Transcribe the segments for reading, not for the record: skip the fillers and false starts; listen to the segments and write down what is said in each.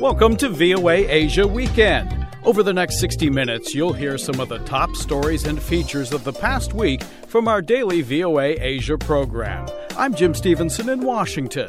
Welcome to VOA Asia Weekend. Over the next 60 minutes, you'll hear some of the top stories and features of the past week from our daily VOA Asia program. I'm Jim Stevenson in Washington.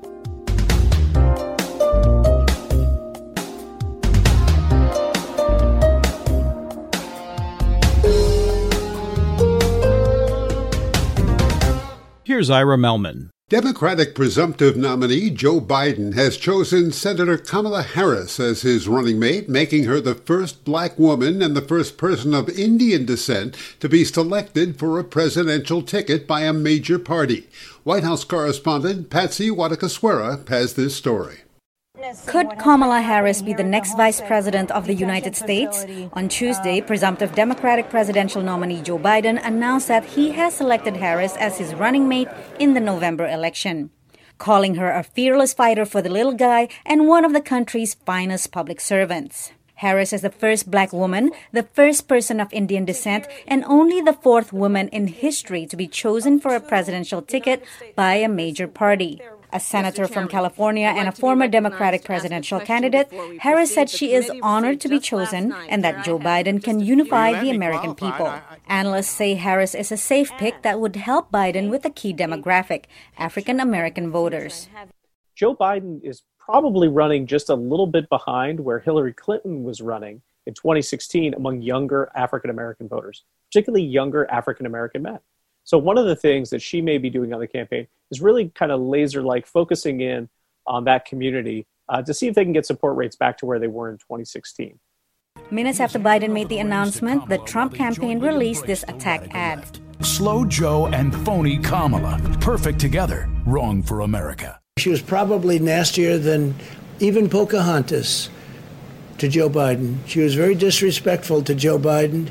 Here's Ira Melman. Democratic presumptive nominee Joe Biden has chosen Senator Kamala Harris as his running mate, making her the first black woman and the first person of Indian descent to be selected for a presidential ticket by a major party. White House correspondent Patsy Wadakaswara has this story. Could Kamala Harris be the next vice president of the United States? On Tuesday, presumptive Democratic presidential nominee Joe Biden announced that he has selected Harris as his running mate in the November election, calling her a fearless fighter for the little guy and one of the country's finest public servants. Harris is the first black woman, the first person of Indian descent, and only the fourth woman in history to be chosen for a presidential ticket by a major party. A senator from California and a former Democratic presidential candidate, Harris said she is honored to be chosen and that Joe Biden can unify the American people. Analysts say Harris is a safe pick that would help Biden with a key demographic, African American voters. Joe Biden is probably running just a little bit behind where Hillary Clinton was running in 2016 among younger African American voters, particularly younger African American men. So one of the things that she may be doing on the campaign is really kind of laser-like focusing in on that community to see if they can get support rates back to where they were in 2016. Minutes after Biden made the announcement, the Trump campaign released this attack ad. Slow Joe and phony Kamala. Perfect together. Wrong for America. She was probably nastier than even Pocahontas to Joe Biden. She was very disrespectful to Joe Biden,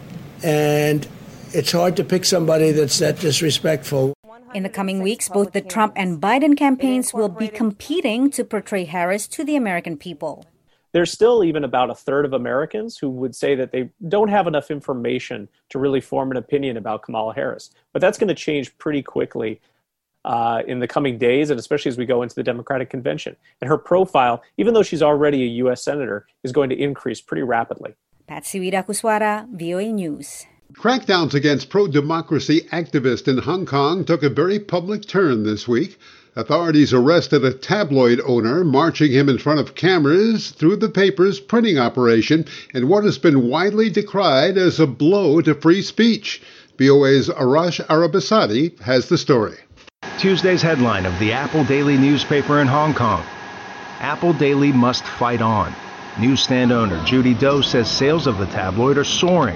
and it's hard to pick somebody that's that disrespectful. In the coming weeks, both the Trump and Biden campaigns will be competing to portray Harris to the American people. There's still even about a third of Americans who would say that they don't have enough information to really form an opinion about Kamala Harris. But that's going to change pretty quickly in the coming days, and especially as we go into the Democratic convention. And her profile, even though she's already a U.S. senator, is going to increase pretty rapidly. Patsy Wadakaswara, VOA News. Crackdowns against pro-democracy activists in Hong Kong took a very public turn this week. Authorities arrested a tabloid owner, marching him in front of cameras through the paper's printing operation in what has been widely decried as a blow to free speech. VOA's Arash Arabasadi has the story. Tuesday's headline of the Apple Daily newspaper in Hong Kong. Apple Daily must fight on. Newsstand owner Judy Doe says sales of the tabloid are soaring.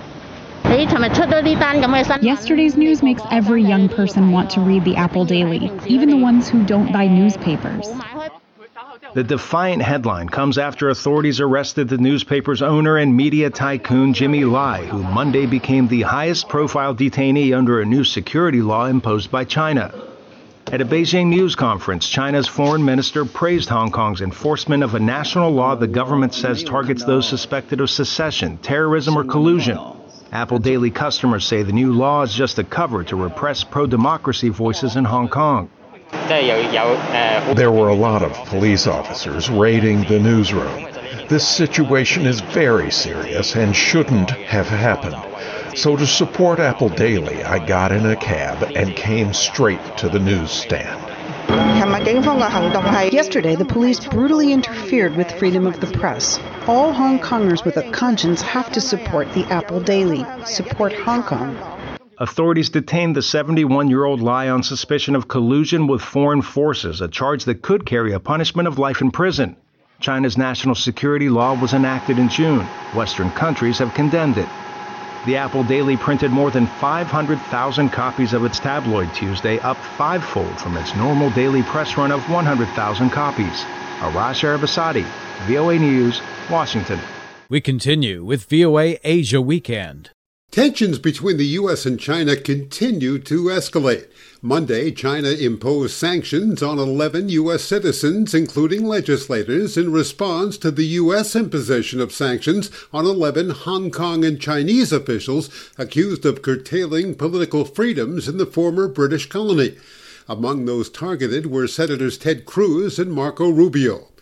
Yesterday's news makes every young person want to read the Apple Daily, even the ones who don't buy newspapers. The defiant headline comes after authorities arrested the newspaper's owner and media tycoon Jimmy Lai, who Monday became the highest profile detainee under a new security law imposed by China. At a Beijing news conference, China's foreign minister praised Hong Kong's enforcement of a national law the government says targets those suspected of secession, terrorism, or collusion. Apple Daily customers say the new law is just a cover to repress pro-democracy voices in Hong Kong. There were a lot of police officers raiding the newsroom. This situation is very serious and shouldn't have happened. So to support Apple Daily, I got in a cab and came straight to the newsstand. Yesterday, the police brutally interfered with freedom of the press. All Hong Kongers with a conscience have to support the Apple Daily. Support Hong Kong. Authorities detained the 71-year-old Lai on suspicion of collusion with foreign forces, a charge that could carry a punishment of life in prison. China's national security law was enacted in June. Western countries have condemned it. The Apple Daily printed more than 500,000 copies of its tabloid Tuesday, up fivefold from its normal daily press run of 100,000 copies. Arash Arabasadi, VOA News, Washington. We continue with VOA Asia Weekend. Tensions between the U.S. and China continue to escalate. Monday, China imposed sanctions on 11 U.S. citizens, including legislators, in response to the U.S. imposition of sanctions on 11 Hong Kong and Chinese officials accused of curtailing political freedoms in the former British colony. Among those targeted were Senators Ted Cruz and Marco Rubio.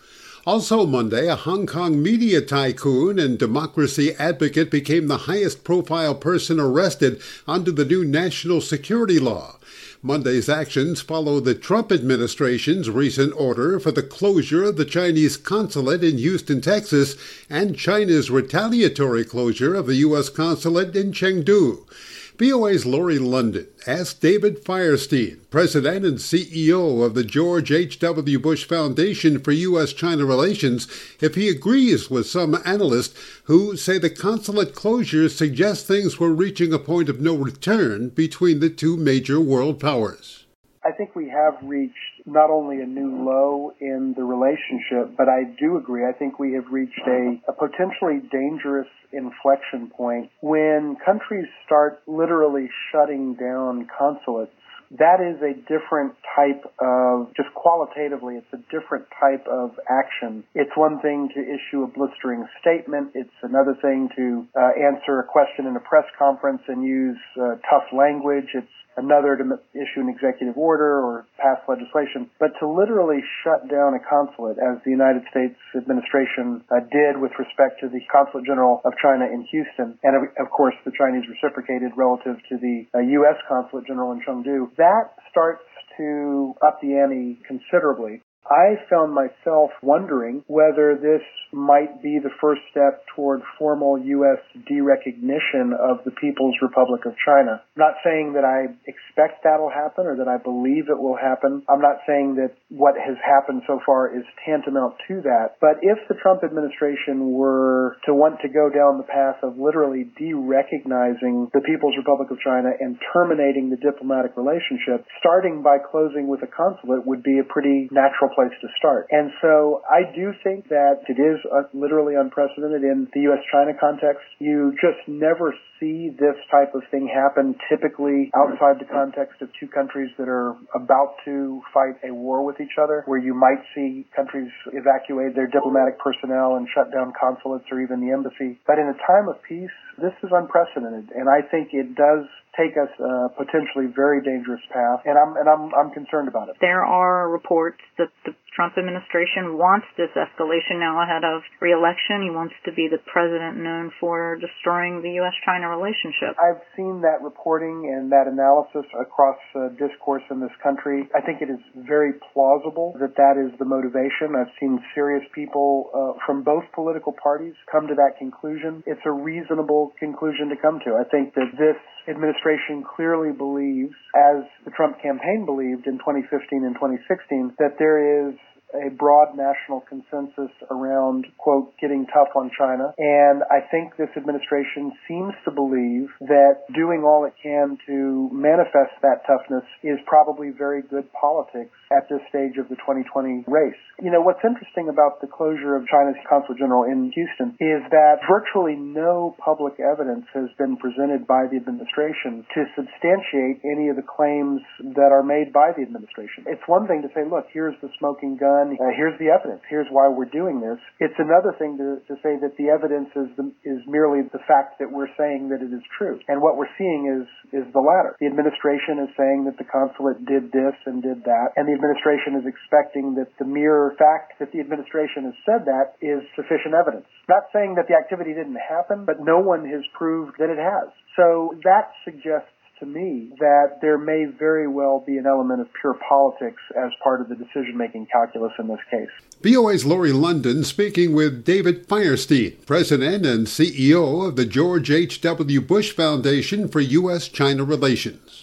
Also Monday, a Hong Kong media tycoon and democracy advocate became the highest-profile person arrested under the new national security law. Monday's actions follow the Trump administration's recent order for the closure of the Chinese consulate in Houston, Texas, and China's retaliatory closure of the U.S. consulate in Chengdu. VOA's Lori London asked David Firestein, president and CEO of the George H.W. Bush Foundation for U.S.-China Relations, if he agrees with some analysts who say the consulate closures suggest things were reaching a point of no return between the two major world powers. I think we have reached not only a new low in the relationship, but I do agree. I think we have reached a potentially dangerous inflection point when countries start literally shutting down consulates. That is a different type of, just qualitatively, it's a different type of action. It's one thing to issue a blistering statement. It's another thing to answer a question in a press conference and use tough language. It's another to issue an executive order or pass legislation. But to literally shut down a consulate, as the United States administration did with respect to the Consulate General of China in Houston, and of course the Chinese reciprocated relative to the U.S. Consulate General in Chengdu, that starts to up the ante considerably. I found myself wondering whether this might be the first step toward formal U.S. derecognition of the People's Republic of China. I'm not saying that I expect that'll happen or that I believe it will happen. I'm not saying that what has happened so far is tantamount to that. But if the Trump administration were to want to go down the path of literally derecognizing the People's Republic of China and terminating the diplomatic relationship, starting by closing with a consulate would be a pretty natural place to start. And so I do think that it is literally unprecedented in the U.S.-China context. You just never see this type of thing happen typically outside the context of two countries that are about to fight a war with each other, where you might see countries evacuate their diplomatic personnel and shut down consulates or even the embassy. But in a time of peace, this is unprecedented, and I think it does take us a potentially very dangerous path, and I'm concerned about it. There are reports that the Trump administration wants this escalation now ahead of re-election. He wants to be the president known for destroying the U.S.-China relationship. I've seen that reporting and that analysis across discourse in this country. I think it is very plausible that that is the motivation. I've seen serious people from both political parties come to that conclusion. It's a reasonable conclusion to come to. I think that this administration clearly believes, as the Trump campaign believed in 2015 and 2016, that there is a broad national consensus around, quote, getting tough on China. And I think this administration seems to believe that doing all it can to manifest that toughness is probably very good politics at this stage of the 2020 race. You know, what's interesting about the closure of China's Consulate General in Houston is that virtually no public evidence has been presented by the administration to substantiate any of the claims that are made by the administration. It's one thing to say, look, here's the smoking gun, here's the evidence, here's why we're doing this. It's another thing to say that the evidence is merely the fact that we're saying that it is true. And what we're seeing is the latter. The administration is saying that the consulate did this and did that, and the administration is expecting that the mere fact that the administration has said that is sufficient evidence. Not saying that the activity didn't happen, but no one has proved that it has. So that suggests to me that there may very well be an element of pure politics as part of the decision-making calculus in this case. VOA's Lori London speaking with David Firestein, president and CEO of the George H.W. Bush Foundation for U.S.-China Relations.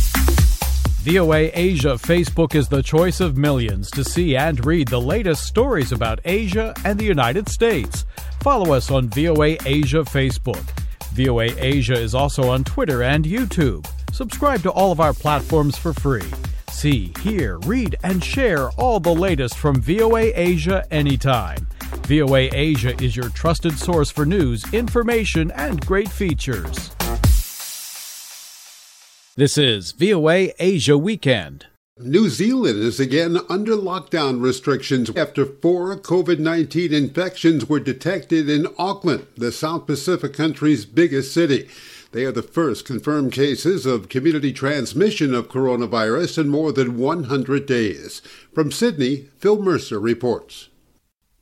VOA Asia Facebook is the choice of millions to see and read the latest stories about Asia and the United States. Follow us on VOA Asia Facebook. VOA Asia is also on Twitter and YouTube. Subscribe to all of our platforms for free. See, hear, read, and share all the latest from VOA Asia anytime. VOA Asia is your trusted source for news, information, and great features. This is VOA Asia Weekend. New Zealand is again under lockdown restrictions after 4 COVID-19 infections were detected in Auckland, the South Pacific country's biggest city. They are the first confirmed cases of community transmission of coronavirus in more than 100 days. From Sydney, Phil Mercer reports.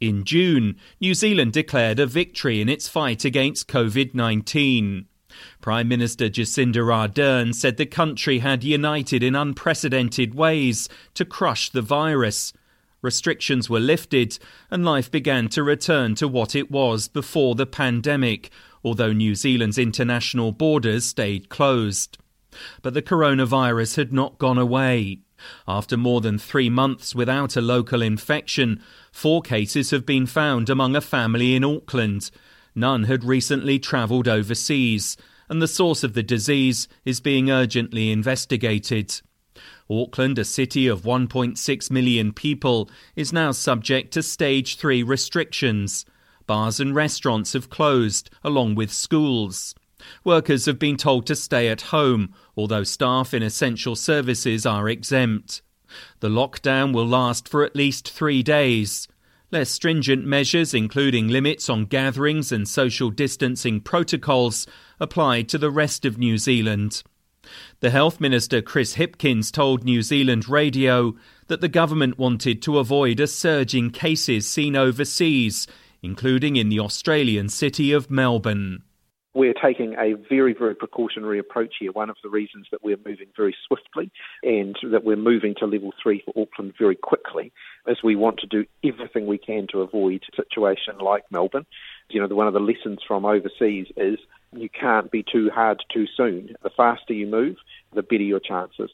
In June, New Zealand declared a victory in its fight against COVID-19. Prime Minister Jacinda Ardern said the country had united in unprecedented ways to crush the virus. Restrictions were lifted and life began to return to what it was before the pandemic, although New Zealand's international borders stayed closed. But the coronavirus had not gone away. After more than 3 months without a local infection, 4 cases have been found among a family in Auckland. None had recently travelled overseas, and the source of the disease is being urgently investigated. Auckland, a city of 1.6 million people, is now subject to Stage 3 restrictions. Bars and restaurants have closed, along with schools. Workers have been told to stay at home, although staff in essential services are exempt. The lockdown will last for at least 3 days. Less stringent measures, including limits on gatherings and social distancing protocols, applied to the rest of New Zealand. The Health Minister Chris Hipkins told New Zealand Radio that the government wanted to avoid a surge in cases seen overseas, including in the Australian city of Melbourne. We're taking a very, very precautionary approach here. One of the reasons that we're moving very swiftly and that we're moving to level 3 for Auckland very quickly is we want to do everything we can to avoid a situation like Melbourne. One of the lessons from overseas is you can't be too hard too soon. The faster you move, the better your chances.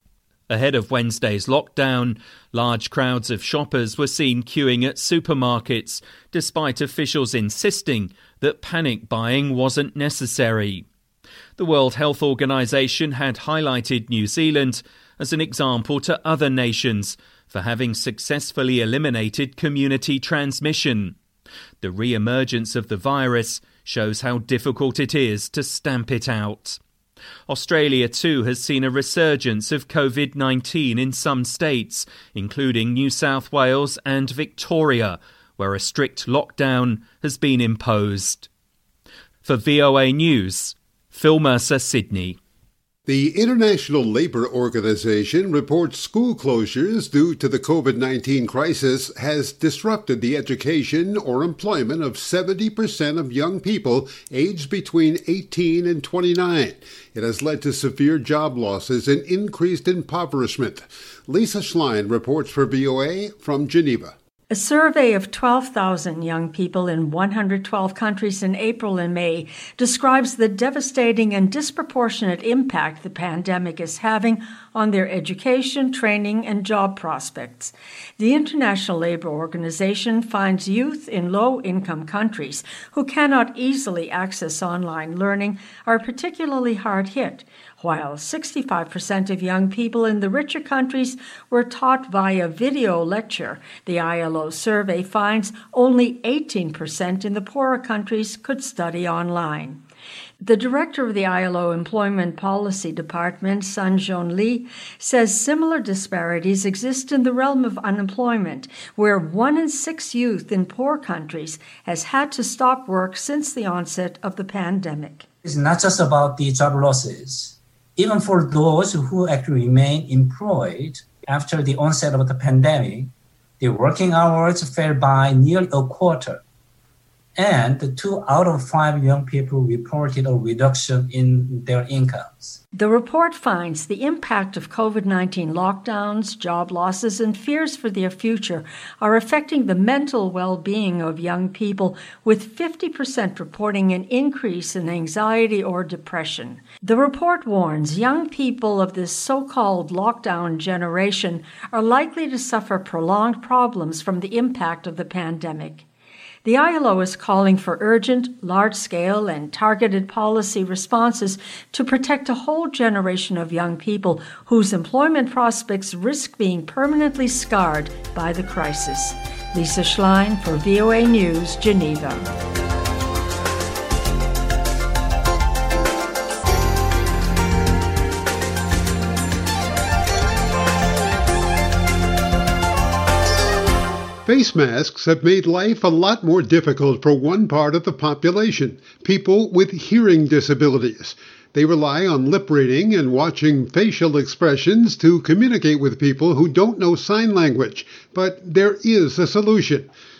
Ahead of Wednesday's lockdown, large crowds of shoppers were seen queuing at supermarkets, despite officials insisting that panic buying wasn't necessary. The World Health Organization had highlighted New Zealand as an example to other nations for having successfully eliminated community transmission. The re-emergence of the virus shows how difficult it is to stamp it out. Australia too has seen a resurgence of COVID-19 in some states, including New South Wales and Victoria, where a strict lockdown has been imposed. For VOA News, Phil Mercer, Sydney. The International Labour Organization reports school closures due to the COVID-19 crisis has disrupted the education or employment of 70% of young people aged between 18 and 29. It has led to severe job losses and increased impoverishment. Lisa Schlein reports for VOA from Geneva. A survey of 12,000 young people in 112 countries in April and May describes the devastating and disproportionate impact the pandemic is having on their education, training, and job prospects. The International Labour Organization finds youth in low-income countries who cannot easily access online learning are particularly hard hit, while 65% of young people in the richer countries were taught via video lecture. The ILO survey finds only 18% in the poorer countries could study online. The director of the ILO Employment Policy Department, Sun-Joon Lee, says similar disparities exist in the realm of unemployment, where 1 in 6 youth in poor countries has had to stop work since the onset of the pandemic. It's not just about the job losses. Even for those who actually remain employed after the onset of the pandemic, the working hours fell by nearly a quarter. And 2 out of 5 young people reported a reduction in their incomes. The report finds the impact of COVID-19 lockdowns, job losses, and fears for their future are affecting the mental well-being of young people, with 50% reporting an increase in anxiety or depression. The report warns young people of this so-called lockdown generation are likely to suffer prolonged problems from the impact of the pandemic. The ILO is calling for urgent, large-scale, and targeted policy responses to protect a whole generation of young people whose employment prospects risk being permanently scarred by the crisis. Lisa Schlein for VOA News, Geneva. Face masks have made life a lot more difficult for one part of the population, people with hearing disabilities. They rely on lip reading and watching facial expressions to communicate with people who don't know sign language. But there is a solution.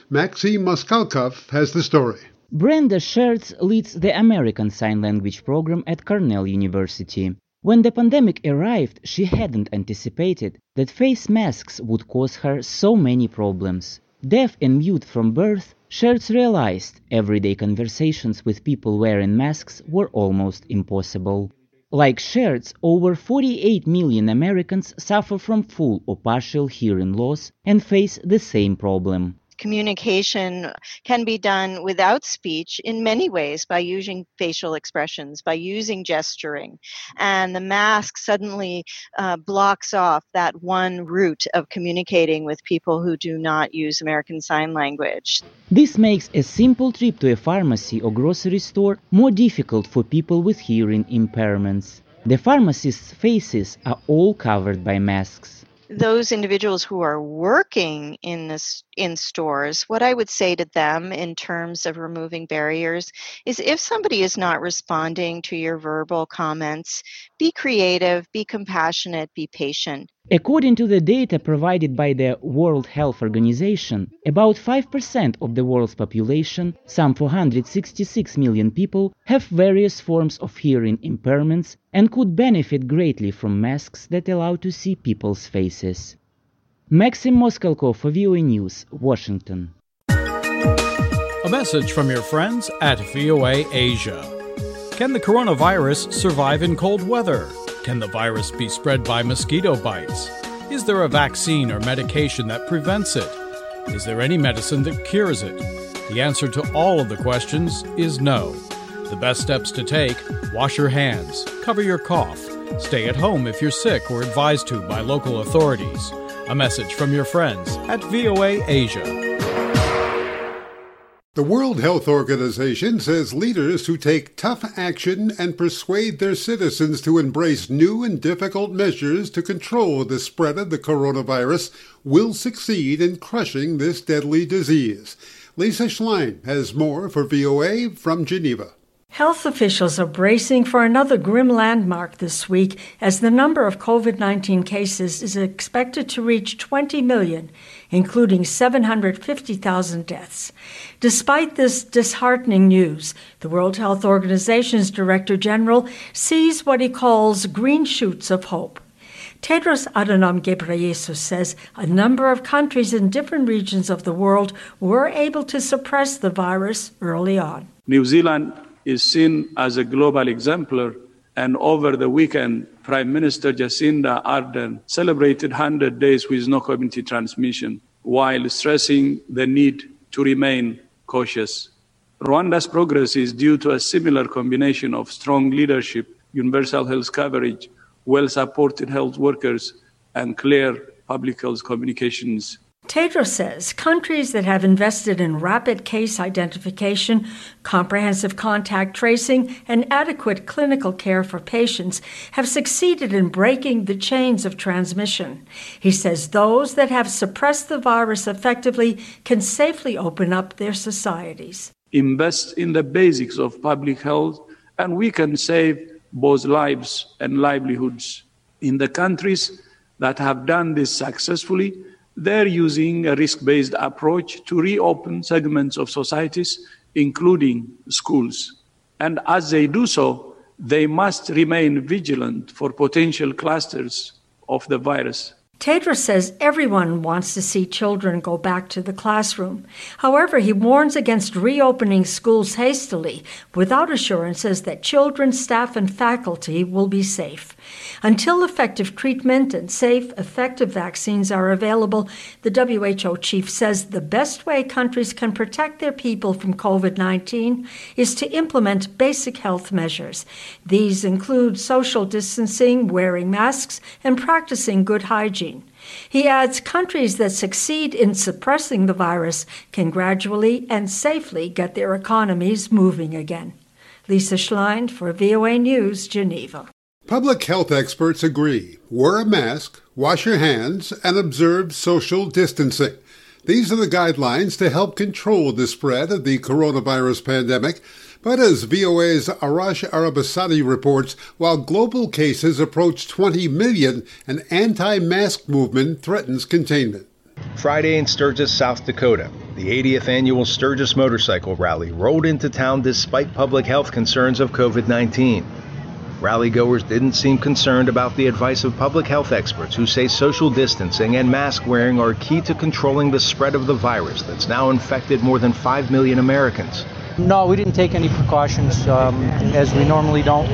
Maxim Moskalkov has the story. Brenda Schertz leads the American Sign Language program at Cornell University. When the pandemic arrived, she hadn't anticipated that face masks would cause her so many problems. Deaf and mute from birth, Schertz realized everyday conversations with people wearing masks were almost impossible. Like Schertz, over 48 million Americans suffer from full or partial hearing loss and face the same problem. Communication can be done without speech in many ways by using facial expressions, by using gesturing. And the mask suddenly blocks off that one route of communicating with people who do not use American Sign Language. This makes a simple trip to a pharmacy or grocery store more difficult for people with hearing impairments. The pharmacists' faces are all covered by masks. Those individuals who are working in stores, what I would say to them in terms of removing barriers is if somebody is not responding to your verbal comments, be creative, be compassionate, be patient. According to the data provided by the World Health Organization, about 5% of the world's population, some 466 million people, have various forms of hearing impairments and could benefit greatly from masks that allow to see people's faces. Maxim Moskalkov for VOA News, Washington. A message from your friends at VOA Asia. Can the coronavirus survive in cold weather? Can the virus be spread by mosquito bites? Is there a vaccine or medication that prevents it? Is there any medicine that cures it? The answer to all of the questions is no. The best steps to take: wash your hands, cover your cough, stay at home if you're sick or advised to by local authorities. A message from your friends at VOA Asia. The World Health Organization says leaders who take tough action and persuade their citizens to embrace new and difficult measures to control the spread of the coronavirus will succeed in crushing this deadly disease. Lisa Schlein has more for VOA from Geneva. Health officials are bracing for another grim landmark this week as the number of COVID-19 cases is expected to reach 20 million, including 750,000 deaths. Despite this disheartening news, the World Health Organization's Director General sees what he calls green shoots of hope. Tedros Adhanom Ghebreyesus says a number of countries in different regions of the world were able to suppress the virus early on. New Zealand is seen as a global exemplar, and over the weekend, Prime Minister Jacinda Ardern celebrated 100 days with no community transmission, while stressing the need to remain cautious. Rwanda's progress is due to a similar combination of strong leadership, universal health coverage, well-supported health workers, and clear public health communications. Tedros says countries that have invested in rapid case identification, comprehensive contact tracing, and adequate clinical care for patients have succeeded in breaking the chains of transmission. He says those that have suppressed the virus effectively can safely open up their societies. Invest in the basics of public health, and we can save both lives and livelihoods. In the countries that have done this successfully, they're using a risk-based approach to reopen segments of societies, including schools. And as they do so, they must remain vigilant for potential clusters of the virus. Tedros says everyone wants to see children go back to the classroom. However, he warns against reopening schools hastily without assurances that children, staff, and faculty will be safe. Until effective treatment and safe, effective vaccines are available, the WHO chief says the best way countries can protect their people from COVID-19 is to implement basic health measures. These include social distancing, wearing masks, and practicing good hygiene. He adds countries that succeed in suppressing the virus can gradually and safely get their economies moving again. Lisa Schlein for VOA News, Geneva. Public health experts agree. Wear a mask, wash your hands, and observe social distancing. These are the guidelines to help control the spread of the coronavirus pandemic. But as VOA's Arash Arabasadi reports, while global cases approach 20 million, an anti-mask movement threatens containment. Friday in Sturgis, South Dakota, The 80th annual Sturgis Motorcycle Rally rolled into town despite public health concerns of COVID-19. Rally-goers didn't seem concerned about the advice of public health experts who say social distancing and mask wearing are key to controlling the spread of the virus that's now infected more than 5 million Americans. No, we didn't take any precautions, as we normally don't.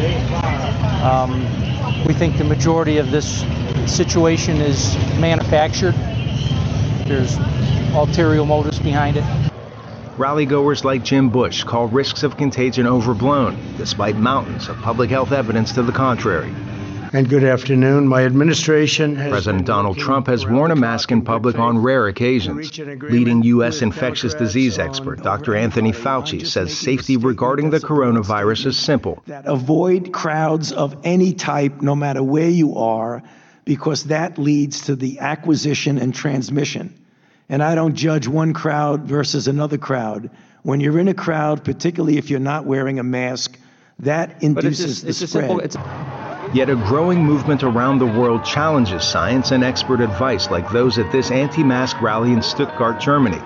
We think the majority of this situation is manufactured. There's ulterior motives behind it. Rally-goers like Jim Bush call risks of contagion overblown, despite mountains of public health evidence to the contrary. And good afternoon. My administration has... President Donald Trump has worn a mask in public on rare occasions. Leading U.S. infectious disease expert Dr. Anthony Fauci says safety regarding the coronavirus is simple. Avoid crowds of any type, no matter where you are, because that leads to the acquisition and transmission. And I don't judge one crowd versus another crowd. When you're in a crowd, particularly if you're not wearing a mask, that induces the spread. Yet a growing movement around the world challenges science and expert advice like those at this anti-mask rally in Stuttgart, Germany.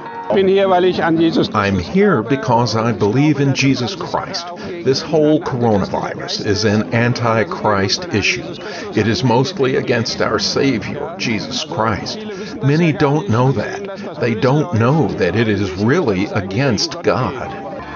I'm here because I believe in Jesus Christ. This whole coronavirus is an anti-Christ issue. It is mostly against our Savior, Jesus Christ. Many don't know that. They don't know that it is really against God.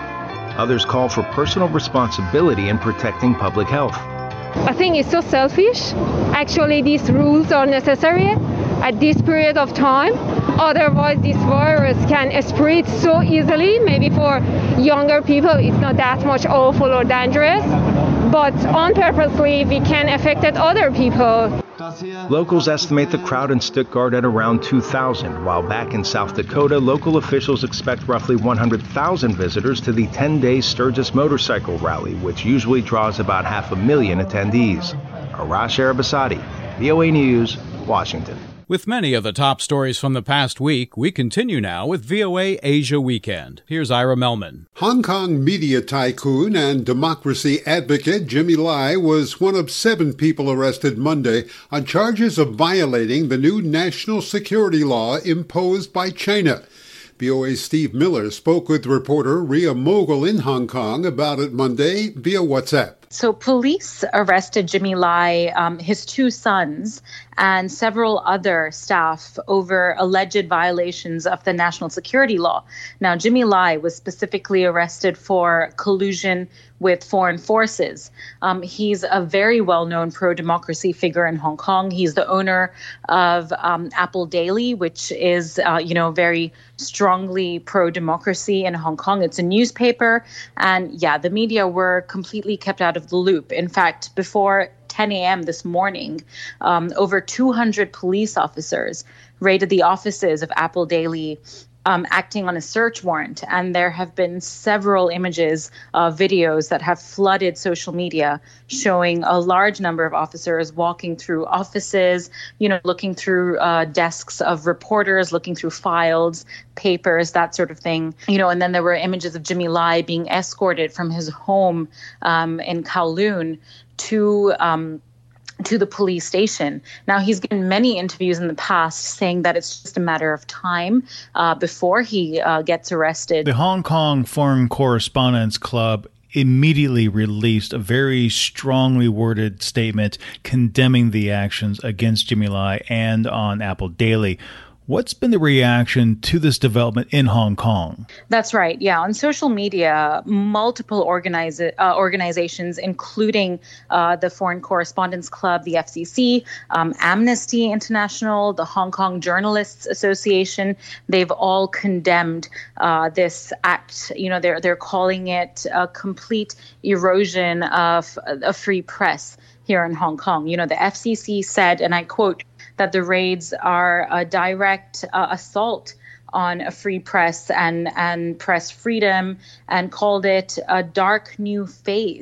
Others call for personal responsibility in protecting public health. I think it's so selfish. Actually, these rules are necessary at this period of time. Otherwise, this virus can spread so easily. Maybe for younger people, it's not that much awful or dangerous. But unpurposely, we can affect other people. Locals estimate the crowd in Stuttgart at around 2,000, while back in South Dakota, local officials expect roughly 100,000 visitors to the 10-day Sturgis Motorcycle Rally, which usually draws about 500,000 attendees. Arash Arabasadi, VOA News, Washington. With many of the top stories from the past week, we continue now with VOA Asia Weekend. Here's Ira Melman. Hong Kong media tycoon and democracy advocate Jimmy Lai was one of 7 people arrested Monday on charges of violating the new national security law imposed by China. VOA's Steve Miller spoke with reporter Ria Mogul in Hong Kong about it Monday via WhatsApp. So police arrested Jimmy Lai, his 2 sons, and several other staff over alleged violations of the national security law. Now, Jimmy Lai was specifically arrested for collusion with foreign forces. He's a very well-known pro-democracy figure in Hong Kong. He's the owner of Apple Daily, which is, very strongly pro-democracy in Hong Kong. It's a newspaper. And yeah, the media were completely kept out of the loop. In fact, before 10 a.m. this morning, over 200 police officers raided the offices of Apple Daily, acting on a search warrant. And there have been several images, videos that have flooded social media showing a large number of officers walking through offices, looking through desks of reporters, looking through files, papers, that sort of thing. And then there were images of Jimmy Lai being escorted from his home in Kowloon to the police station. Now, he's given many interviews in the past saying that it's just a matter of time before he gets arrested. The Hong Kong Foreign Correspondents Club immediately released a very strongly worded statement condemning the actions against Jimmy Lai and on Apple Daily. What's been the reaction to this development in Hong Kong? That's right. Yeah. On social media, multiple organizations, including the Foreign Correspondents Club, the FCC, Amnesty International, the Hong Kong Journalists Association, they've all condemned this act. They're calling it a complete erosion of a free press here in Hong Kong. The FCC said, and I quote, that the raids are a direct assault on a free press and press freedom, and called it a dark new phase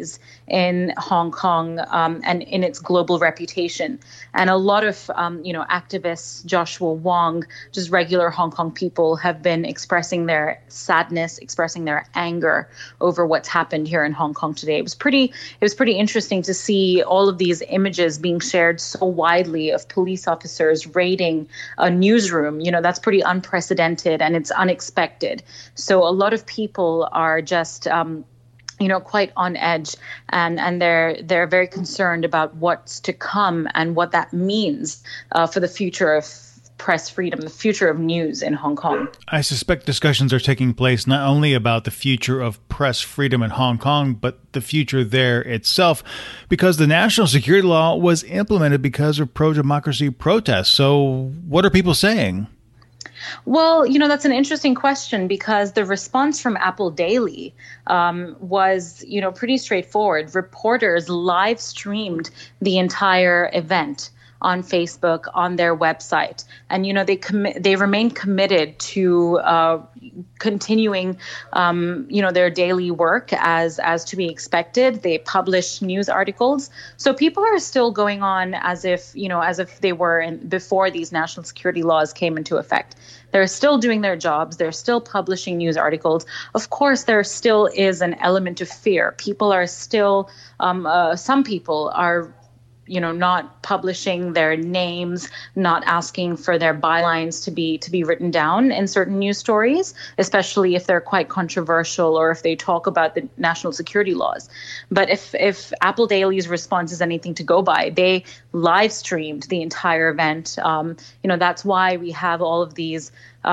in Hong Kong and in its global reputation. And a lot of, activists, Joshua Wong, just regular Hong Kong people have been expressing their sadness, expressing their anger over what's happened here in Hong Kong today. It was pretty interesting to see all of these images being shared so widely of police officers raiding a newsroom. That's pretty unprecedented and it's unexpected. So a lot of people are just quite on edge, and they're very concerned about what's to come and what that means for the future of press freedom, the future of news in Hong Kong. I suspect discussions are taking place not only about the future of press freedom in Hong Kong, but the future there itself, because the national security law was implemented because of pro-democracy protests. So what are people saying? Well, that's an interesting question, because the response from Apple Daily was, pretty straightforward. Reporters live streamed the entire event on Facebook, on their website. And, they remain committed to continuing, their daily work as to be expected. They publish news articles. So people are still going on as if they were before these national security laws came into effect. They're still doing their jobs. They're still publishing news articles. Of course, there still is an element of fear. People are still, some people are, not publishing their names, not asking for their bylines to be written down in certain news stories, especially if they're quite controversial or if they talk about the national security laws. But if Apple Daily's response is anything to go by, they live streamed the entire event. That's why we have all of these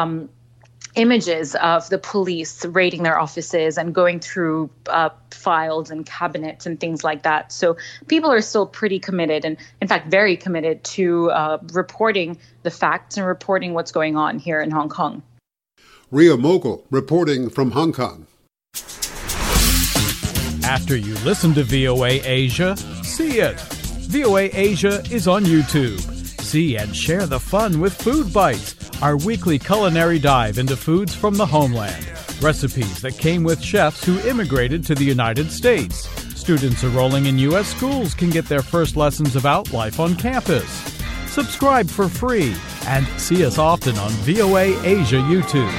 images of the police raiding their offices and going through files and cabinets and things like that. So people are still pretty committed, and in fact very committed to reporting the facts and reporting what's going on here in Hong Kong. Ria Mogul reporting from Hong Kong. After you listen to VOA Asia, see it. VOA Asia is on YouTube. See and share the fun with Food Bites, our weekly culinary dive into foods from the homeland. Recipes that came with chefs who immigrated to the United States. Students enrolling in U.S. schools can get their first lessons about life on campus. Subscribe for free and see us often on VOA Asia YouTube.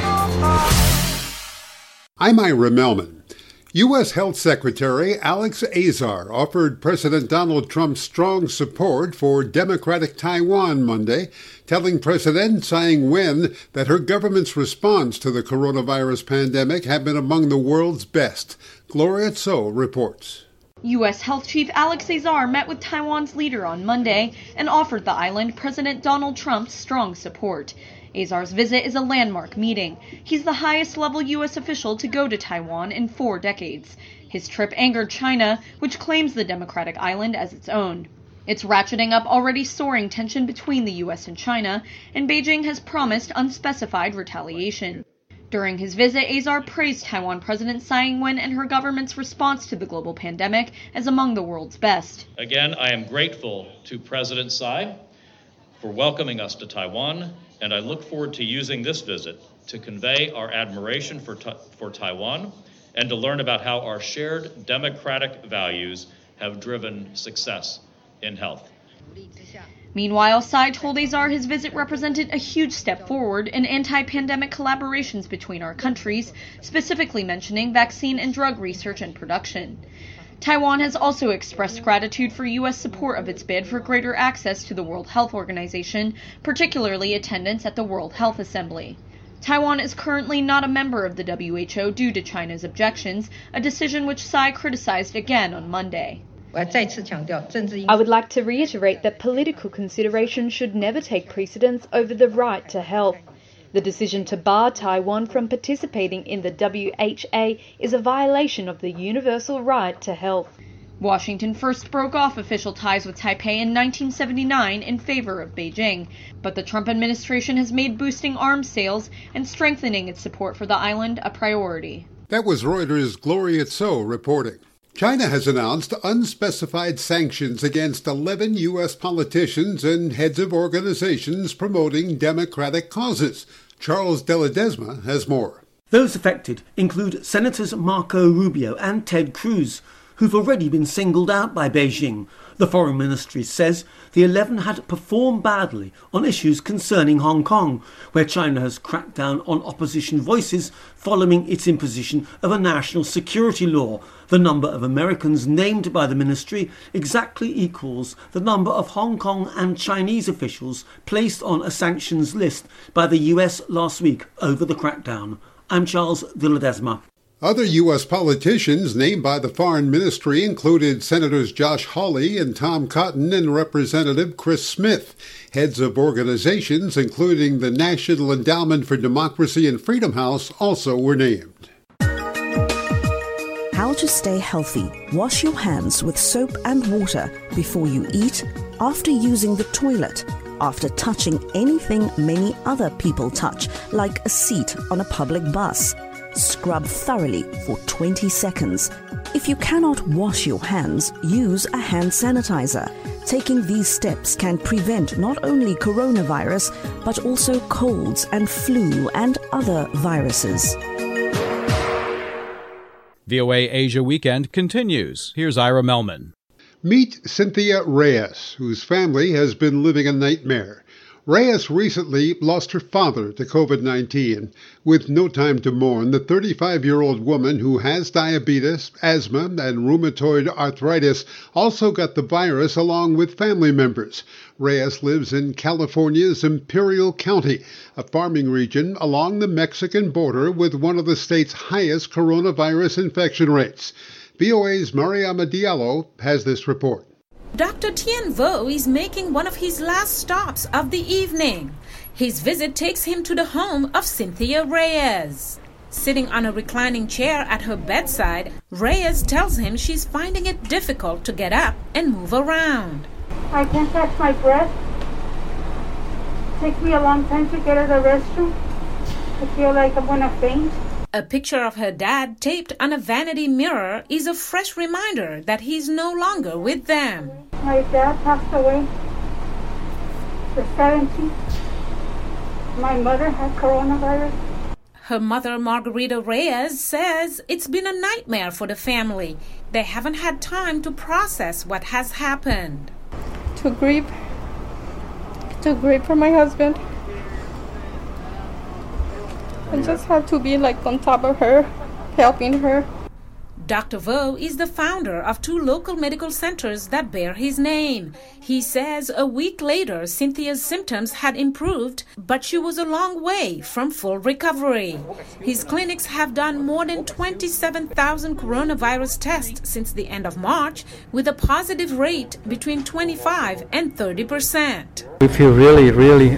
I'm Ira Melman. U.S. Health Secretary Alex Azar offered President Donald Trump strong support for Democratic Taiwan Monday, telling President Tsai Ing-wen that her government's response to the coronavirus pandemic had been among the world's best. Gloria Tso reports. U.S. Health Chief Alex Azar met with Taiwan's leader on Monday and offered the island President Donald Trump strong support. Azar's visit is a landmark meeting. He's the highest-level U.S. official to go to Taiwan in 4 decades. His trip angered China, which claims the democratic island as its own. It's ratcheting up already soaring tension between the U.S. and China, and Beijing has promised unspecified retaliation. During his visit, Azar praised Taiwan President Tsai Ing-wen and her government's response to the global pandemic as among the world's best. Again, I am grateful to President Tsai for welcoming us to Taiwan, and I look forward to using this visit to convey our admiration for Taiwan and to learn about how our shared democratic values have driven success in health. Meanwhile, Tsai told Azar his visit represented a huge step forward in anti-pandemic collaborations between our countries, specifically mentioning vaccine and drug research and production. Taiwan has also expressed gratitude for U.S. support of its bid for greater access to the World Health Organization, particularly attendance at the World Health Assembly. Taiwan is currently not a member of the WHO due to China's objections, a decision which Tsai criticized again on Monday. I would like to reiterate that political consideration should never take precedence over the right to health. The decision to bar Taiwan from participating in the WHO is a violation of the universal right to health. Washington first broke off official ties with Taipei in 1979 in favor of Beijing, but the Trump administration has made boosting arms sales and strengthening its support for the island a priority. That was Reuters' Gloria Tso reporting. China has announced unspecified sanctions against 11 U.S. politicians and heads of organizations promoting democratic causes. Charles De Ledesma has more. Those affected include Senators Marco Rubio and Ted Cruz, who've already been singled out by Beijing. The Foreign Ministry says the 11 had performed badly on issues concerning Hong Kong, where China has cracked down on opposition voices following its imposition of a national security law. The number of Americans named by the ministry exactly equals the number of Hong Kong and Chinese officials placed on a sanctions list by the US last week over the crackdown. I'm Charles de Ledesma. Other U.S. politicians named by the Foreign Ministry included Senators Josh Hawley and Tom Cotton and Representative Chris Smith. Heads of organizations, including the National Endowment for Democracy and Freedom House, also were named. How to stay healthy. Wash your hands with soap and water before you eat, after using the toilet, after touching anything many other people touch, like a seat on a public bus. Scrub thoroughly for 20 seconds. If you cannot wash your hands, use a hand sanitizer. Taking these steps can prevent not only coronavirus, but also colds and flu and other viruses. VOA Asia Weekend continues. Here's Ira Melman. Meet Cynthia Reyes, whose family has been living a nightmare. Reyes recently lost her father to COVID-19. With no time to mourn, the 35-year-old woman who has diabetes, asthma, and rheumatoid arthritis also got the virus along with family members. Reyes lives in California's Imperial County, a farming region along the Mexican border with one of the state's highest coronavirus infection rates. VOA's Mariama Diallo has this report. Dr. Tien Vo is making one of his last stops of the evening. His visit takes him to the home of Cynthia Reyes. Sitting on a reclining chair at her bedside, Reyes tells him she's finding it difficult to get up and move around. I can't catch my breath. It takes me a long time to get to the restroom. I feel like I'm going to faint. A picture of her dad taped on a vanity mirror is a fresh reminder that he's no longer with them. My dad passed away the 17th. My mother had coronavirus. Her mother, Margarita Reyes, says it's been a nightmare for the family. They haven't had time to process what has happened. To grieve for my husband. I just had to be on top of her, helping her. Dr. Vo is the founder of 2 local medical centers that bear his name. He says a week later, Cynthia's symptoms had improved, but she was a long way from full recovery. His clinics have done more than 27,000 coronavirus tests since the end of March, with a positive rate between 25 and 30%. We feel really,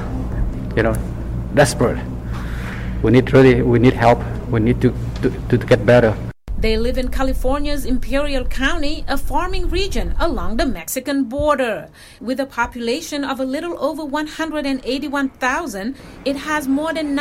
desperate. We need help. We need to get better. They live in California's Imperial County, a farming region along the Mexican border. With a population of a little over 181,000, it has more than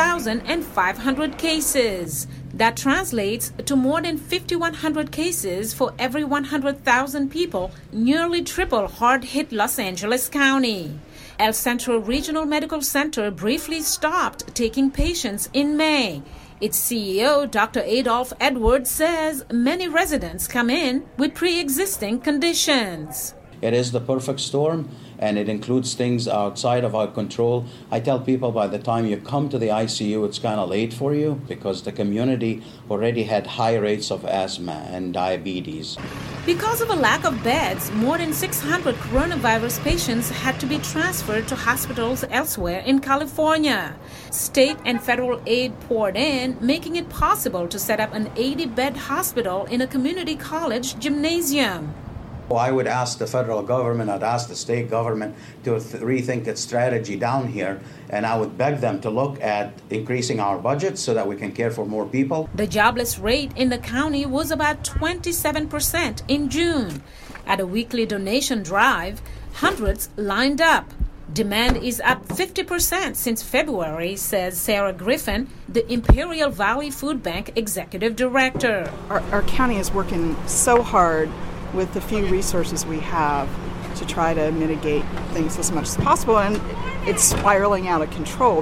9,500 cases. That translates to more than 5,100 cases for every 100,000 people, nearly triple hard-hit Los Angeles County. El Centro Regional Medical Center briefly stopped taking patients in May. Its CEO, Dr. Adolph Edwards, says many residents come in with pre-existing conditions. It is the perfect storm, and it includes things outside of our control. I tell people by the time you come to the ICU, it's kind of late for you because the community already had high rates of asthma and diabetes. Because of a lack of beds, more than 600 coronavirus patients had to be transferred to hospitals elsewhere in California. State and federal aid poured in, making it possible to set up an 80-bed hospital in a community college gymnasium. Well, I would ask the federal government, I'd ask the state government to rethink its strategy down here, and I would beg them to look at increasing our budget so that we can care for more people. The jobless rate in the county was about 27% in June. At a weekly donation drive, hundreds lined up. Demand is up 50% since February, says Sarah Griffin, the Imperial Valley Food Bank executive director. Our county is working so hard with the few resources we have to try to mitigate things as much as possible, and it's spiraling out of control.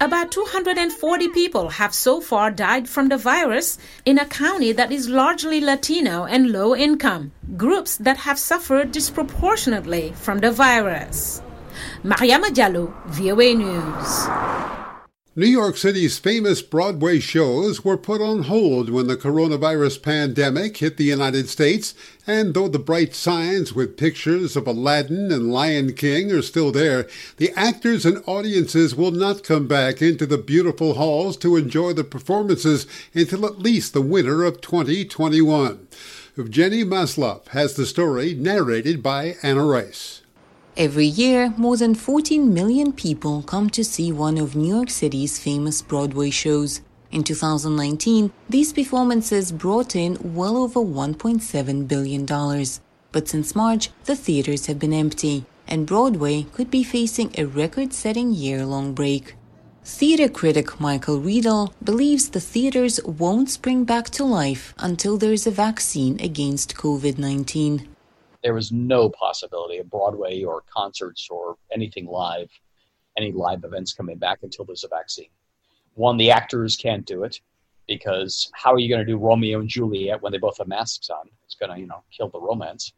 About 240 people have so far died from the virus in a county that is largely Latino and low income, groups that have suffered disproportionately from the virus. Mariama Diallo, VOA News. New York City's famous Broadway shows were put on hold when the coronavirus pandemic hit the United States, and though the bright signs with pictures of Aladdin and Lion King are still there, the actors and audiences will not come back into the beautiful halls to enjoy the performances until at least the winter of 2021. Jenny Maslov has the story narrated by Anna Rice. Every year, more than 14 million people come to see one of New York City's famous Broadway shows. In 2019, these performances brought in well over $1.7 billion. But since March, the theaters have been empty, and Broadway could be facing a record-setting year-long break. Theater critic Michael Riedel believes the theaters won't spring back to life until there's a vaccine against COVID-19. There was no possibility of Broadway or concerts or anything live, any live events coming back until there's a vaccine. One, the actors can't do it because how are you going to do Romeo and Juliet when they both have masks on? It's going to, kill the romance.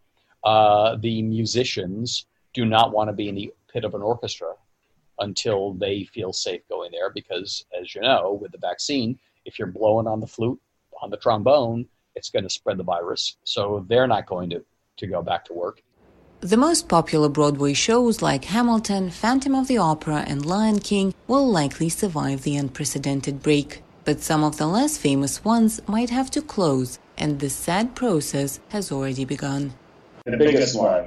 The musicians do not want to be in the pit of an orchestra until they feel safe going there because, as you know, with the vaccine, if you're blowing on the flute, on the trombone, it's going to spread the virus. So they're not going to go back to work. The most popular Broadway shows like Hamilton, Phantom of the Opera, and Lion King will likely survive the unprecedented break. But some of the less famous ones might have to close, and this sad process has already begun. The biggest one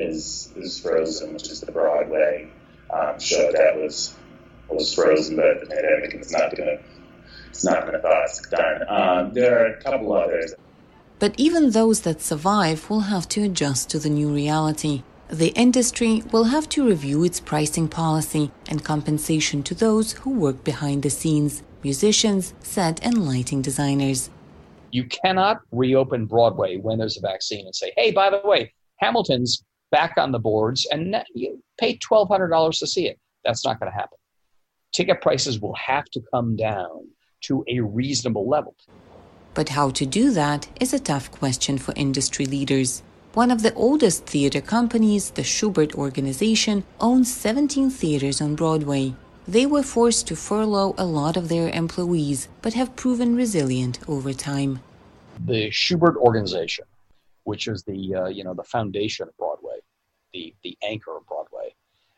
is Frozen, which is the Broadway show that was frozen by the pandemic, and it's not going to thaw. It's done. There are a couple others. But even those that survive will have to adjust to the new reality. The industry will have to review its pricing policy and compensation to those who work behind the scenes, musicians, set and lighting designers. You cannot reopen Broadway when there's a vaccine and say, hey, by the way, Hamilton's back on the boards and you pay $1,200 to see it. That's not going to happen. Ticket prices will have to come down to a reasonable level. But how to do that is a tough question for industry leaders. One of the oldest theater companies, the Shubert Organization, owns 17 theaters on Broadway. They were forced to furlough a lot of their employees, but have proven resilient over time. The Shubert Organization, which is the foundation of Broadway, the anchor of Broadway,